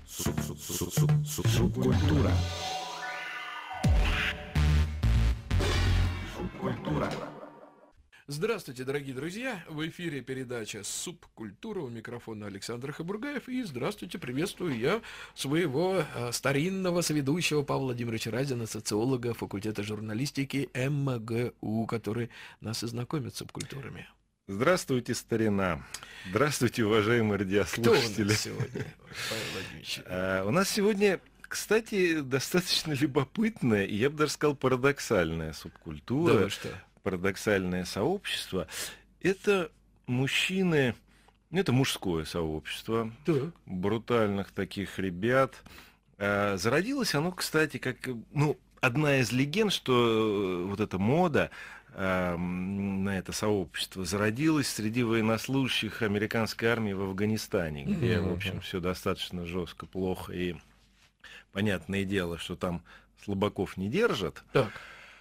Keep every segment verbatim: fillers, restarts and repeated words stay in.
Субкультура. Субкультура. Здравствуйте, дорогие друзья! В эфире передача «Субкультура». У микрофона Александр Хабургаев. И здравствуйте, приветствую я своего э, старинного соведущего Павла Владимировича Разина, социолога факультета журналистики эм гэ у, который нас и знакомит с субкультурами. Здравствуйте, старина. Здравствуйте, уважаемые радиослушатели. Кто у нас сегодня, Павел Владимирович? А, у нас сегодня, кстати, достаточно любопытная, и я бы даже сказал, парадоксальная субкультура. Да вы что? Парадоксальное сообщество. Это мужчины, это мужское сообщество, Так. брутальных таких ребят. А, зародилось оно, кстати, как, ну, одна из легенд, что вот эта мода а, на это сообщество зародилась среди военнослужащих американской армии в Афганистане, где, mm-hmm. в общем, все достаточно жестко, плохо, и понятное дело, что там слабаков не держат. Так.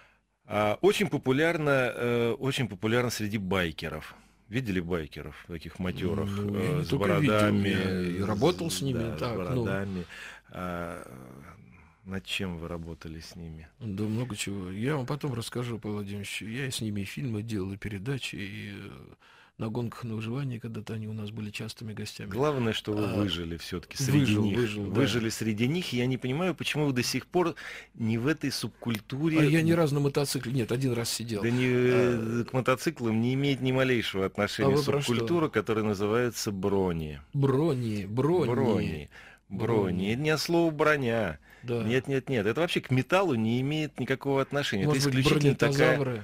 Очень популярно, очень популярно среди байкеров. Видели байкеров, таких матерых, ну, с бородами? Видел, я работал с ними. Да, так, с бородами. Ну. А, над чем вы работали с ними? Да много чего. Я вам потом расскажу, Павел Владимирович. Я с ними фильмы делал, и передачи, и на гонках на выживание, когда-то они у нас были частыми гостями. Главное, что вы а, выжили все-таки среди выжил, них. Выжил, выжили да. среди них, и я не понимаю, почему вы до сих пор не в этой субкультуре. А я ни разу на мотоцикле, нет, один раз сидел. Да не, а... к мотоциклам не имеет ни малейшего отношения а субкультура, которая называется брони. Брони, брони. Брони. Брони. Это не от слова броня. Да. Нет, нет, нет. Это вообще к металлу не имеет никакого отношения. Может это быть, исключительно такая.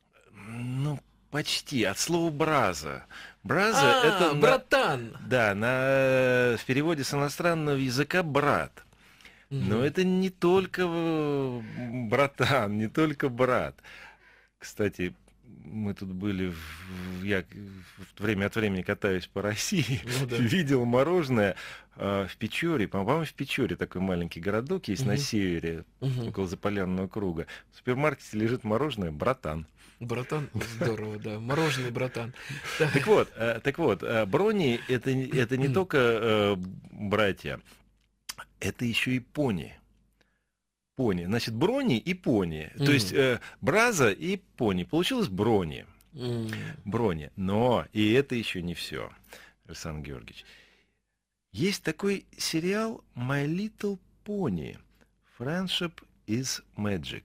Ну, почти. От слова браза. Браза а, это братан. На, да, на, в переводе с иностранного языка брат. Угу. Но это не только братан, не только брат. Кстати, мы тут были, в, я время от времени катаюсь по России, ну, да. видел мороженое э, в Печоре, по-моему, в Печоре такой маленький городок есть угу. на севере, угу. около Заполярного круга. В супермаркете лежит мороженое «Братан». Братан, здорово, да, мороженый братан. Так вот, э, так вот, э, брони это, это не только э, братья, это еще и пони. Пони. Значит, брони и пони. Mm. То есть э, браза и пони. Получилось брони. Mm. Брони. Но и это еще не все, Александр Георгиевич. Есть такой сериал My Little Pony. Friendship is Magic.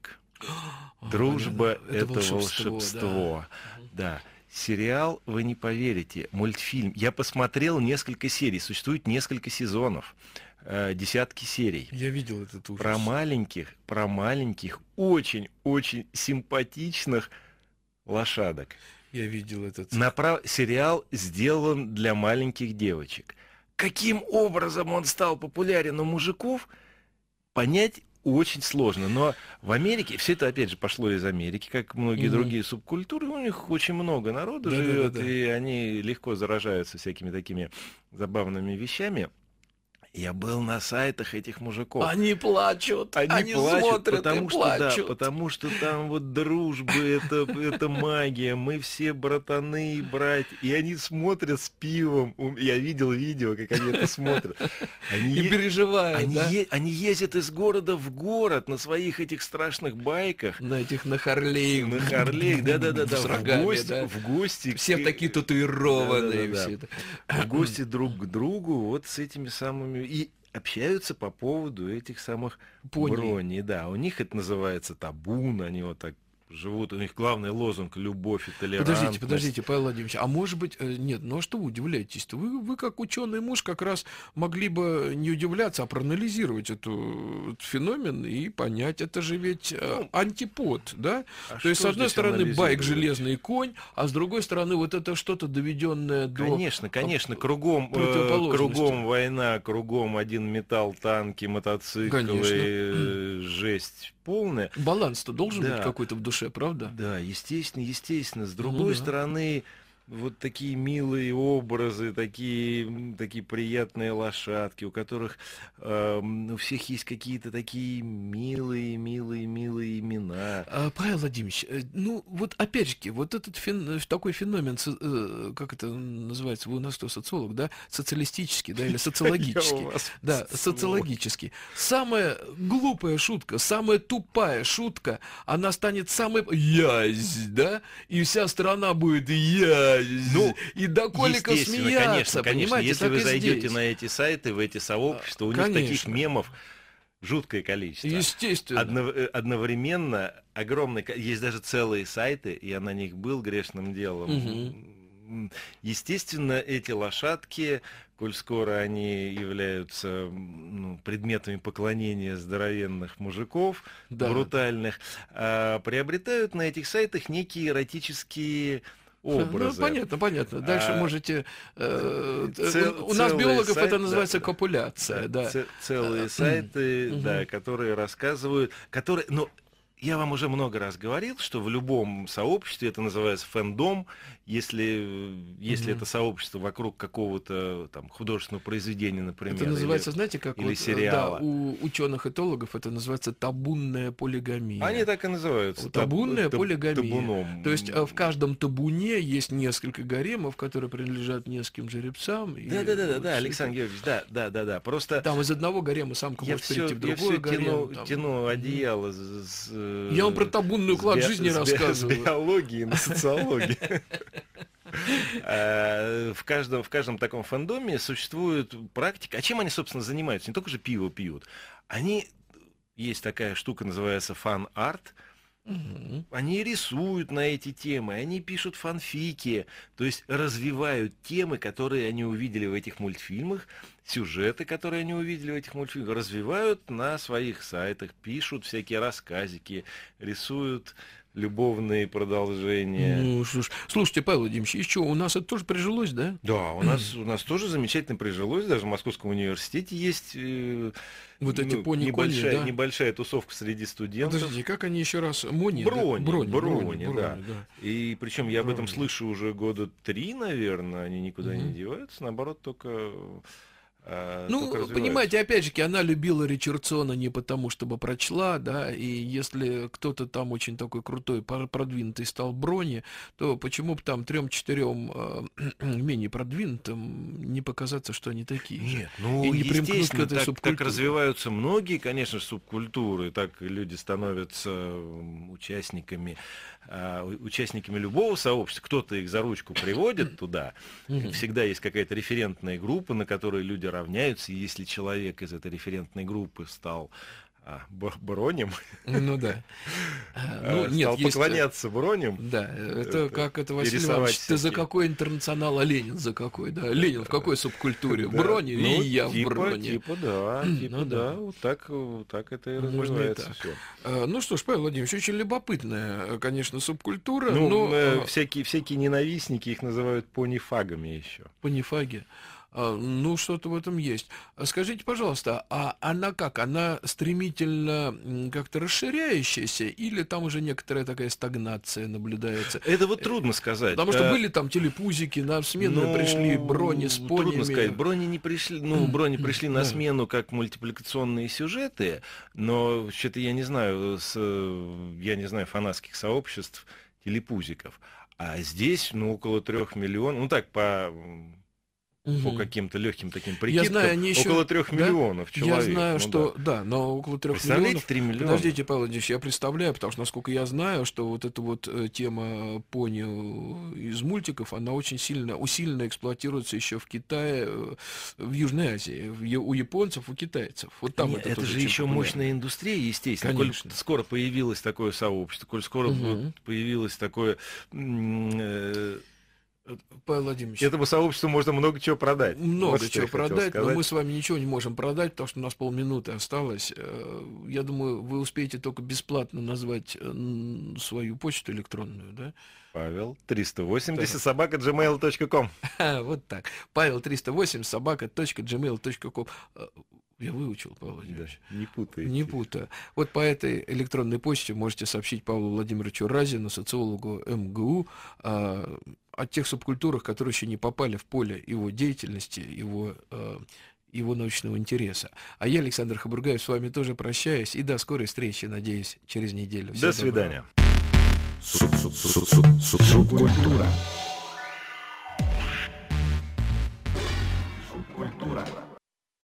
Дружба oh, это, это волшебство. волшебство. Да. да. Сериал, вы не поверите, мультфильм. Я посмотрел несколько серий. Существует несколько сезонов. Десятки серий. Я видел этот ужас. Про маленьких, про маленьких, очень-очень симпатичных лошадок. Я видел этот. Направ... Сериал сделан для маленьких девочек. Каким образом он стал популярен у мужиков, понять очень сложно. Но в Америке, все это опять же пошло из Америки, как многие mm-hmm. другие субкультуры, у них очень много народу да, живет, да, да, да. и они легко заражаются всякими такими забавными вещами. Я был на сайтах этих мужиков. Они плачут, они, они плачут, смотрят потому и что, плачут. Да, потому что там вот дружба, это, это магия, мы все братаны и братья. И они смотрят с пивом. Я видел видео, как они это смотрят. Они и е... переживают, они, да? е... они ездят из города в город на своих этих страшных байках. На этих на Харлеях. На Харлеях, да-да-да. С рогами, в гости, да? В гости. Все к... такие татуированные. Да, да, да, да. В гости друг к другу вот с этими самыми... И общаются по поводу этих самых Пони. броней. Да, у них это называется табун, они вот так живут, у них главный лозунг — любовь и толерантность. Подождите, подождите, Павел Владимирович, а может быть, нет, ну а что вы удивляетесь-то? Вы, вы как ученый муж как раз могли бы не удивляться, а проанализировать эту, этот феномен и понять, это же ведь ну, антипод, да? А То есть, с одной стороны, байк, железный конь, а с другой стороны, вот это что-то доведенное до... Конечно, конечно, кругом, э, кругом война, кругом один металл, танки, мотоциклы, конечно. Жесть полная. Баланс-то должен да. быть какой-то в душе, правда? Да, естественно, естественно. С другой ну, да. стороны, вот такие милые образы, такие, м, такие приятные лошадки, у которых эм, у всех есть какие-то такие милые, милые, милые имена. А, Павел Владимирович, э, ну вот опять же, вот этот фен- э, такой феномен, со- э, как это называется, вы у нас что, социолог, да, социалистический, да, или Я социологический, у вас да, социолог. социологический. Самая глупая шутка, самая тупая шутка, она станет самой язь, да, и вся страна будет язь, Ну, и до колика естественно, смеяться, конечно, конечно. понимаете, Если так вы и зайдете здесь. на эти сайты, в эти сообщества, у них таких Конечно. мемов жуткое количество. Естественно. Одно- э, одновременно огромное, ко- есть даже целые сайты, я на них был грешным делом. Мгм. М, Естественно, эти лошадки, коль скоро они являются м, ну, предметами поклонения здоровенных мужиков, Да. брутальных, а, приобретают на этих сайтах некие эротические Ну, образы. понятно, понятно. Дальше А, можете... э, э, цел- у, у нас, целые биологов, сайт- это да, называется да. копуляция, да. Ц- целые А, сайты, мгм. да, которые рассказывают, которые, ну, я вам уже много раз говорил, что в любом сообществе это называется фэндом, если, если Мгм. это сообщество вокруг какого-то там художественного произведения, например, Это или- называется, знаете, как или вот, э, сериала. да, у ученых-этологов это называется табунная полигамия. Они так и называются. Вот табунная таб- таб- полигамия. табуном. То есть э, в каждом табуне есть несколько гаремов, которые принадлежат нескольким жеребцам. и Да, да, да, да, вот да, всё Александр Георгиевич, да, да, да, да. Просто это. Там из одного гарема самка я может все, перейти в я другой все гарем. тяну, там. тяну Мгм. одеяло. с- с, Я вам про э, табунный с уклад би- жизни с би- рассказываю. С биологии на социологии. Э, В каждом, в каждом таком фандоме существует практика. А чем они, собственно, занимаются? Не только же пиво пьют. Они, есть такая штука, называется фан-арт. Мгм. Они рисуют на эти темы, они пишут фанфики, то есть развивают темы, которые они увидели в этих мультфильмах, сюжеты, которые они увидели в этих мультфильмах, развивают на своих сайтах, пишут всякие рассказики, рисуют любовные продолжения. Ну, что ж. Слушайте, Павел Владимирович, и что, у нас это тоже прижилось, да? Да, у нас, у нас тоже замечательно прижилось, даже в Московском университете есть э, Вот эти ну, пони-кони, небольшая, да? небольшая тусовка среди студентов. Подождите, как они еще раз? Мони? да? Брони, Брони, брони, брони, да. брони, да. И причем я об этом Брони. слышу уже года три, наверное, они никуда не Мгм. деваются, наоборот, только, а, только Ну, развиваются. понимаете, опять же, она любила Ричардсона не потому, чтобы прочла, да, и если кто-то там очень такой крутой, пор- продвинутый стал Брони, то почему бы там трем-четырем менее продвинутым не показаться, что они такие же? Нет, ну, И не примкнуть к естественно, этой так, так субкультуре. развиваются многие, конечно же, субкультуры, так люди становятся м, участниками, а, у- участниками любого сообщества, кто-то их за ручку приводит туда, Мгм. всегда есть какая-то референтная группа, на которой люди равняются, и если человек из этой референтной группы стал а, б- бронем, Ну да. А, Ну, а, нет, стал есть... э, поклоняться бронем, Да, это Это как это, и Василий рисовать Иванович, ты за всякие. какой интернационал, а Ленин за какой, да? Ленин в какой субкультуре? В Да, броне, ну, и я в типа, броне. Типа, да, Ну типа, да. да, вот так, вот так это и Можно и развивается так. все. А, Ну что ж, Павел Владимирович, очень любопытная, э, конечно, субкультура, Ну, но э, а, всякие, всякие ненавистники их называют понифагами еще. панифаги. А, Ну, что-то в этом есть. А Скажите, пожалуйста, а она как? Она стремительно м, как-то расширяющаяся, или там уже некоторая такая стагнация наблюдается? Это вот трудно сказать. Потому что Э, были там телепузики, на смену ну, пришли брони с понями. Трудно сказать. Брони не пришли, ну, брони пришли на Да. смену как мультипликационные сюжеты, но что-то я не знаю, с, э, я не знаю фанатских сообществ телепузиков. А здесь, ну, около трех миллионов, ну так, по, по Мгм. каким-то легким таким Я прикидкам, знаю, они еще... около трех да? миллионов человек. Я знаю, ну что... да. Да, но около трех Представляете, миллионов... три миллиона? Подождите, Павел Владимирович, я представляю, потому что, насколько я знаю, что вот эта вот э, тема пони э, из мультиков, она очень сильно, усиленно эксплуатируется еще в Китае, э, в Южной Азии, в я- у японцев, у китайцев. Вот там Не, это, это тоже же очень еще популярно. мощная индустрия, естественно. Конечно. Коль скоро появилось такое сообщество, коль скоро Мгм. вот появилось такое... м, э, Павел Владимирович, Этому сообществу можно много чего продать. много Вот что чего я хотел продать, но сказать. мы с вами ничего не можем продать, потому что у нас полминуты осталось. Э, Я думаю, вы успеете только бесплатно назвать э, н- свою почту электронную, да? Павел, триста восемьдесят собака джимейл точка ком. Ха, вот так. Павел триста восемь собака точка джимейл точка ком. Я выучил, Павел Владимирович. Да, не путайте. Не путаю. Вот по этой электронной почте можете сообщить Павлу Владимировичу Разину, социологу эм гэ у, а, о тех субкультурах, которые еще не попали в поле его деятельности, его, а, его научного интереса. А я, Александр Хабургаев, с вами тоже прощаюсь. И до скорой встречи, надеюсь, через неделю. Всего До свидания. Субкультура.